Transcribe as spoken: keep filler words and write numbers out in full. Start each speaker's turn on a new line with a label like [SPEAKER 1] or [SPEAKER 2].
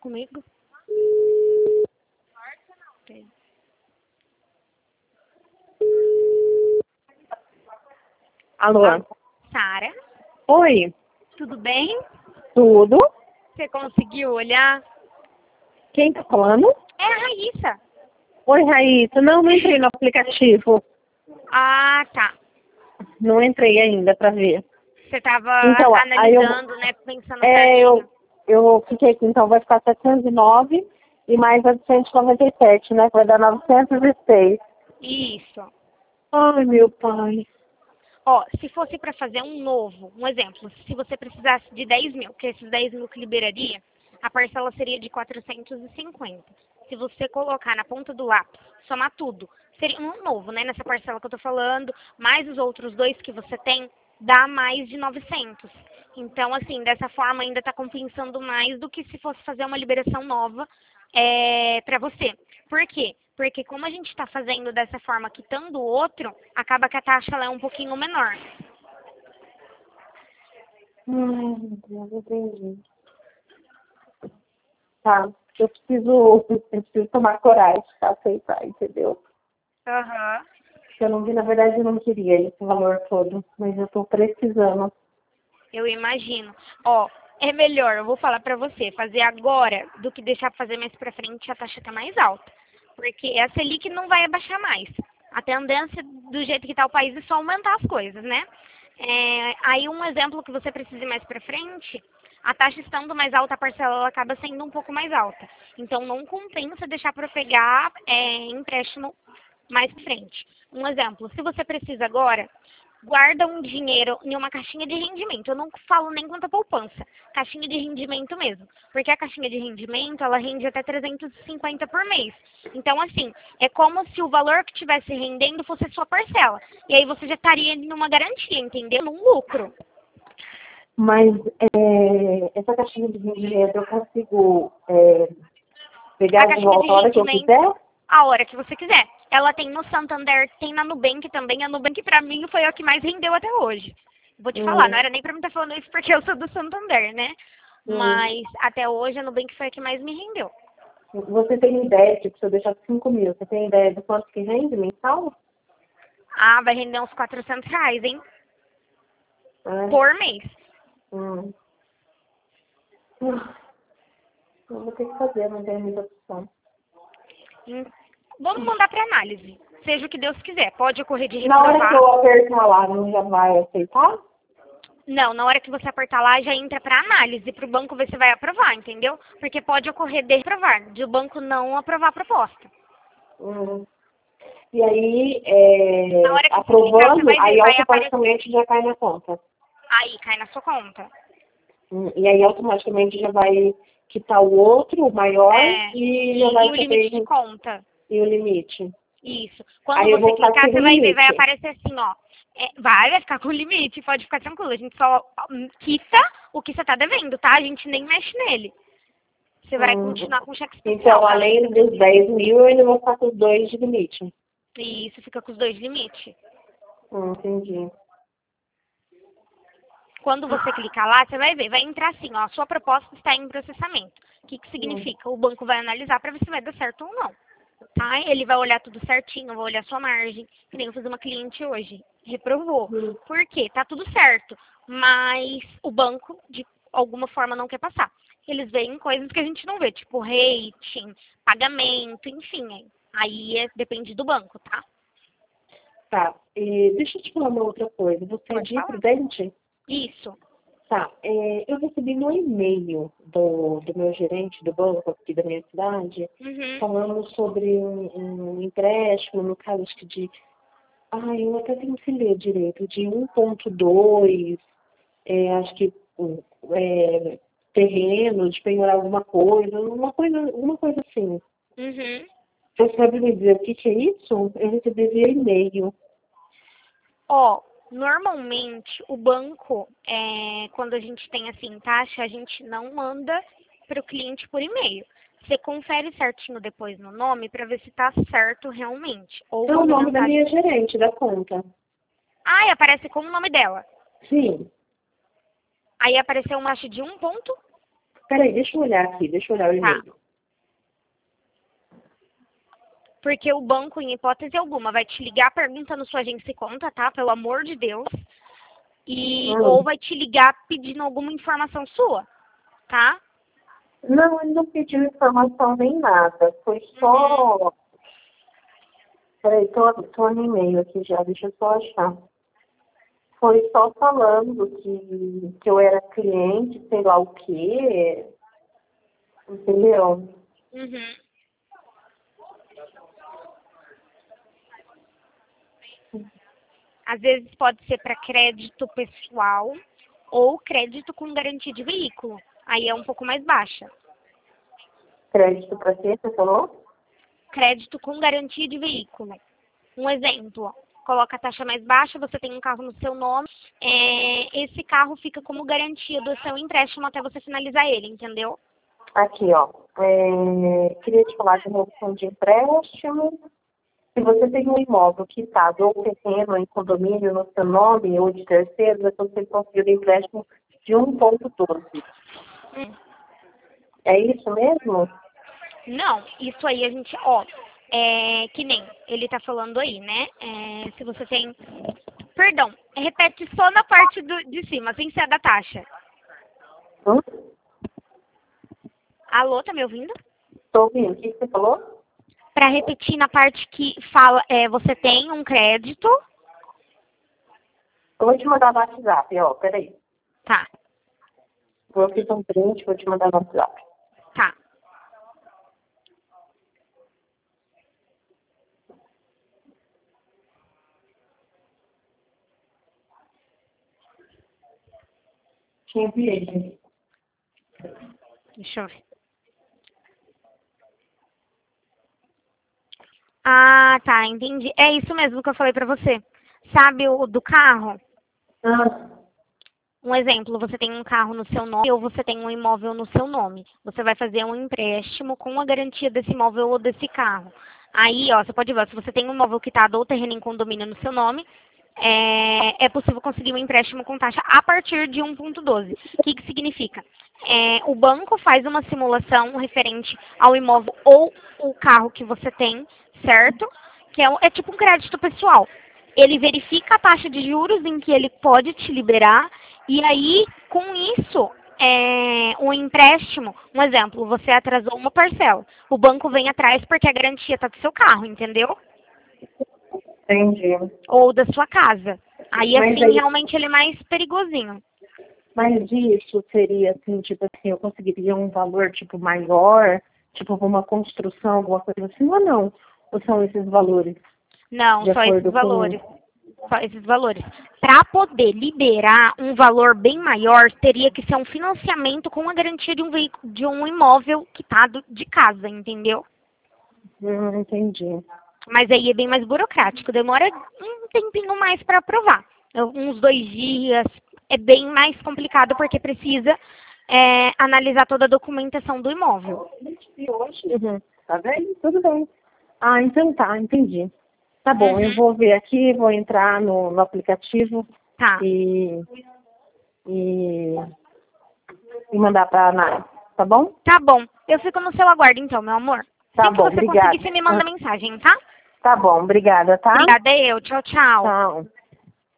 [SPEAKER 1] comigo?
[SPEAKER 2] Alô?
[SPEAKER 1] Sara,
[SPEAKER 2] Oi,
[SPEAKER 1] tudo bem?
[SPEAKER 2] tudo?
[SPEAKER 1] Você conseguiu olhar?
[SPEAKER 2] Quem tá falando?
[SPEAKER 1] É a Raíssa.
[SPEAKER 2] Oi, Raíssa. Não, não entrei no aplicativo.
[SPEAKER 1] Ah, tá.
[SPEAKER 2] Não entrei ainda pra ver.
[SPEAKER 1] Você tava
[SPEAKER 2] Então, aí eu,
[SPEAKER 1] analisando, né? Pensando
[SPEAKER 2] é,
[SPEAKER 1] certinho.
[SPEAKER 2] eu, eu fiquei aqui, então vai ficar setecentos e nove e mais a de cento e noventa e sete, né? Que vai dar novecentos e seis.
[SPEAKER 1] Isso.
[SPEAKER 2] Ai, meu pai.
[SPEAKER 1] Ó, se fosse para fazer um novo, um exemplo, se você precisasse de dez mil, que esses dez mil que liberaria, a parcela seria de quatrocentos e cinquenta. Se você colocar na ponta do lápis, somar tudo, seria um novo, né? Nessa parcela que eu tô falando, mais os outros dois que você tem, dá mais de novecentos. Então, assim, dessa forma ainda está compensando mais do que se fosse fazer uma liberação nova é, para você. Por quê? Porque como a gente está fazendo dessa forma, quitando o outro, acaba que a taxa ela é um pouquinho menor.
[SPEAKER 2] Ai, meu Deus, entendi. Tá, eu preciso, eu preciso tomar coragem pra aceitar, entendeu?
[SPEAKER 1] Aham.
[SPEAKER 2] Eu não vi, na verdade, eu não queria esse valor todo, mas eu tô precisando.
[SPEAKER 1] Eu imagino. Ó, é melhor, eu vou falar pra você, fazer agora do que deixar pra fazer mais pra frente, a taxa tá mais alta. Porque a Selic não vai abaixar mais. A tendência do jeito que tá o país é só aumentar as coisas, né? É, aí um exemplo que você precise mais pra frente, a taxa estando mais alta, a parcela ela acaba sendo um pouco mais alta. Então não compensa deixar para pegar é, empréstimo mais pra frente. Um exemplo, se você precisa agora, guarda um dinheiro em uma caixinha de rendimento. Eu não falo nem quanto a poupança, caixinha de rendimento mesmo. Porque a caixinha de rendimento, ela rende até trezentos e cinquenta por mês. Então, assim, é como se o valor que estivesse rendendo fosse a sua parcela. E aí você já estaria numa garantia, entendeu? Num lucro.
[SPEAKER 2] Mas é, essa caixinha de dinheiro eu consigo é, pegar
[SPEAKER 1] A
[SPEAKER 2] de
[SPEAKER 1] caixinha de
[SPEAKER 2] volta a hora que eu
[SPEAKER 1] rendimento,
[SPEAKER 2] quiser?
[SPEAKER 1] a hora que você quiser. Ela tem no Santander, tem na Nubank também. A Nubank, pra mim, foi a que mais rendeu até hoje. Vou te falar, não
[SPEAKER 2] Hum,
[SPEAKER 1] era nem pra mim estar falando isso porque eu sou do Santander, né?
[SPEAKER 2] hum.
[SPEAKER 1] Mas até hoje a Nubank foi a que mais me rendeu.
[SPEAKER 2] Você tem ideia, tipo, se eu deixar cinco mil, você tem ideia do quanto que rende mensal?
[SPEAKER 1] Ah, vai render uns quatrocentos reais, hein?
[SPEAKER 2] É.
[SPEAKER 1] Por mês.
[SPEAKER 2] Hum. Eu vou ter que fazer, não tem muita opção.
[SPEAKER 1] Hum, Vamos mandar pra análise. Seja o que Deus quiser. Pode ocorrer de
[SPEAKER 2] Na hora que
[SPEAKER 1] reprovar.
[SPEAKER 2] eu apertar lá, não já vai aceitar?
[SPEAKER 1] Não, na hora que você apertar lá, já entra para análise, para o banco ver se vai aprovar, entendeu? Porque pode ocorrer de reprovar, de o banco não aprovar a proposta.
[SPEAKER 2] Hum. E aí,
[SPEAKER 1] Na
[SPEAKER 2] é,
[SPEAKER 1] hora que você clicar, você
[SPEAKER 2] aprovando,
[SPEAKER 1] vai ver,
[SPEAKER 2] aí
[SPEAKER 1] vai aparecer.
[SPEAKER 2] automaticamente já cai na conta.
[SPEAKER 1] Aí, cai na sua conta.
[SPEAKER 2] Hum. E aí automaticamente já vai quitar o outro, o maior,
[SPEAKER 1] É,
[SPEAKER 2] e já
[SPEAKER 1] e, e
[SPEAKER 2] vai
[SPEAKER 1] o limite de
[SPEAKER 2] saber
[SPEAKER 1] conta.
[SPEAKER 2] e o limite.
[SPEAKER 1] Isso. Quando
[SPEAKER 2] Aí eu
[SPEAKER 1] você
[SPEAKER 2] vou ficar
[SPEAKER 1] clicar,
[SPEAKER 2] sem
[SPEAKER 1] você vai ver, vai
[SPEAKER 2] limite.
[SPEAKER 1] aparecer assim, ó. É, vai, vai ficar com o limite, pode ficar tranquilo. A gente só hum, quita o que você tá devendo, tá? A gente nem mexe nele. Você vai
[SPEAKER 2] Hum.
[SPEAKER 1] continuar com o cheque especial,
[SPEAKER 2] Então,
[SPEAKER 1] tá?
[SPEAKER 2] além dos dez mil, eu ainda vou ficar com os dois de limite.
[SPEAKER 1] E isso fica com os dois limites.
[SPEAKER 2] Hum, entendi.
[SPEAKER 1] Quando você clicar lá, você vai ver, vai entrar assim, ó, sua proposta está em processamento. O que, que
[SPEAKER 2] Hum.
[SPEAKER 1] significa? O banco vai analisar para ver se vai dar certo ou não. Tá? Ele vai olhar tudo certinho, vai olhar sua margem, que nem eu fiz uma cliente hoje. Reprovou.
[SPEAKER 2] Hum.
[SPEAKER 1] Por quê? Tá tudo certo. Mas o banco, de alguma forma, não quer passar. Eles veem coisas que a gente não vê, tipo rating, pagamento, enfim. Aí é, depende do banco, tá?
[SPEAKER 2] Tá. E deixa eu te falar uma outra coisa. Você é
[SPEAKER 1] Pode
[SPEAKER 2] de
[SPEAKER 1] falar.
[SPEAKER 2] Prudente?
[SPEAKER 1] Isso.
[SPEAKER 2] Tá. É, eu recebi no e-mail do, do meu gerente do banco aqui da minha cidade,
[SPEAKER 1] Uhum.
[SPEAKER 2] falando sobre um, um empréstimo, no caso acho que de. Ai, eu até tenho que ler direito, de um ponto dois, é, acho que um, é, terreno, de penhorar alguma coisa, uma coisa, uma coisa assim.
[SPEAKER 1] Uhum.
[SPEAKER 2] Você sabe me dizer o que, que é isso? Eu recebi via e-mail.
[SPEAKER 1] Ó, normalmente o banco, é, quando a gente tem assim taxa, a gente não manda para o cliente por e-mail. Você confere certinho depois no nome para ver se está certo realmente. Ou
[SPEAKER 2] É o
[SPEAKER 1] manda
[SPEAKER 2] nome da
[SPEAKER 1] mensagem.
[SPEAKER 2] minha gerente da conta.
[SPEAKER 1] Ah, e aparece como o nome dela.
[SPEAKER 2] Sim.
[SPEAKER 1] Aí apareceu uma taxa de um ponto.
[SPEAKER 2] Peraí, deixa eu olhar aqui, deixa eu olhar o
[SPEAKER 1] Tá.
[SPEAKER 2] e-mail.
[SPEAKER 1] Porque o banco, em hipótese alguma, vai te ligar perguntando sua agência e conta, tá? Pelo amor de Deus. E,
[SPEAKER 2] Hum.
[SPEAKER 1] ou vai te ligar pedindo alguma informação sua, tá?
[SPEAKER 2] Não, ele não pediu informação nem nada. Foi só...
[SPEAKER 1] Uhum.
[SPEAKER 2] Peraí, tô, tô no e-mail aqui já, deixa eu só achar. Foi só falando que, que eu era cliente, sei lá o quê. Entendeu?
[SPEAKER 1] Uhum. Às vezes pode ser para crédito pessoal ou crédito com garantia de veículo. Aí é um pouco mais baixa.
[SPEAKER 2] Crédito pra quê, você falou?
[SPEAKER 1] Crédito com garantia de veículo. Um exemplo, ó, coloca a taxa mais baixa, você tem um carro no seu nome, é, esse carro fica como garantia do seu empréstimo até você finalizar ele, entendeu?
[SPEAKER 2] Aqui, ó. É, queria te falar de uma opção de empréstimo. Se você tem um imóvel quitado ou terreno em condomínio no seu nome ou de terceiros, você conseguir um empréstimo de um ponto doze.
[SPEAKER 1] Hum.
[SPEAKER 2] É isso mesmo?
[SPEAKER 1] Não, isso aí a gente, ó, é que nem ele tá falando aí, né? É, se você tem. Perdão, repete só na parte do, de cima, sem ser a da taxa.
[SPEAKER 2] Hum?
[SPEAKER 1] Alô, tá me ouvindo?
[SPEAKER 2] Estou ouvindo. O que você falou?
[SPEAKER 1] Para repetir na parte que fala, é, você tem um crédito.
[SPEAKER 2] Eu vou te mandar no WhatsApp, ó. Peraí.
[SPEAKER 1] Tá,
[SPEAKER 2] Vou fiz um print, vou te mandar no WhatsApp.
[SPEAKER 1] tá.
[SPEAKER 2] Te enviei.
[SPEAKER 1] Deixa eu ver. Ah, tá, entendi. É isso mesmo que eu falei pra você. Sabe o do carro?
[SPEAKER 2] Ah,
[SPEAKER 1] Um exemplo, você tem um carro no seu nome ou você tem um imóvel no seu nome. Você vai fazer um empréstimo com a garantia desse imóvel ou desse carro. Aí, ó, você pode ver, se você tem um imóvel quitado ou terreno em condomínio no seu nome, é, é possível conseguir um empréstimo com taxa a partir de um ponto doze. O que que significa? É, o banco faz uma simulação referente ao imóvel ou o carro que você tem, certo? Que é, um- é tipo um crédito pessoal. Ele verifica a taxa de juros em que ele pode te liberar e aí, com isso, é, o empréstimo, um exemplo, você atrasou uma parcela. O banco vem atrás porque a garantia está do seu carro, entendeu?
[SPEAKER 2] entendi.
[SPEAKER 1] Ou da sua casa. Aí,
[SPEAKER 2] Mas
[SPEAKER 1] assim,
[SPEAKER 2] aí,
[SPEAKER 1] realmente ele é mais perigosinho.
[SPEAKER 2] mas isso seria assim, tipo assim, eu conseguiria um valor tipo maior, tipo uma construção, alguma coisa assim, ou não? Ou são esses valores,
[SPEAKER 1] Não,
[SPEAKER 2] de
[SPEAKER 1] só esses
[SPEAKER 2] acordo
[SPEAKER 1] valores.
[SPEAKER 2] com...
[SPEAKER 1] Só esses valores. Para poder liberar um valor bem maior, teria que ser um financiamento com a garantia de um veículo, de um imóvel quitado de casa, entendeu?
[SPEAKER 2] Hum, entendi.
[SPEAKER 1] Mas aí é bem mais burocrático, demora um tempinho mais para aprovar. Uns dois dias. É bem mais complicado porque precisa é, analisar toda a documentação do imóvel.
[SPEAKER 2] E hoje? Uhum. Tá vendo? Tudo bem. Ah, então tá, entendi. Tá bom, eu
[SPEAKER 1] Uhum.
[SPEAKER 2] vou ver aqui, vou entrar no, no aplicativo
[SPEAKER 1] Tá,
[SPEAKER 2] e, e, e mandar pra Ana, tá bom?
[SPEAKER 1] tá bom. Eu fico no seu aguardo então, meu amor.
[SPEAKER 2] Tá
[SPEAKER 1] Assim que
[SPEAKER 2] bom,
[SPEAKER 1] você
[SPEAKER 2] obrigada.
[SPEAKER 1] conseguir, você me manda
[SPEAKER 2] Ah,
[SPEAKER 1] mensagem, tá?
[SPEAKER 2] tá bom, obrigada, tá?
[SPEAKER 1] Obrigada eu. Tchau, tchau.
[SPEAKER 2] Tchau.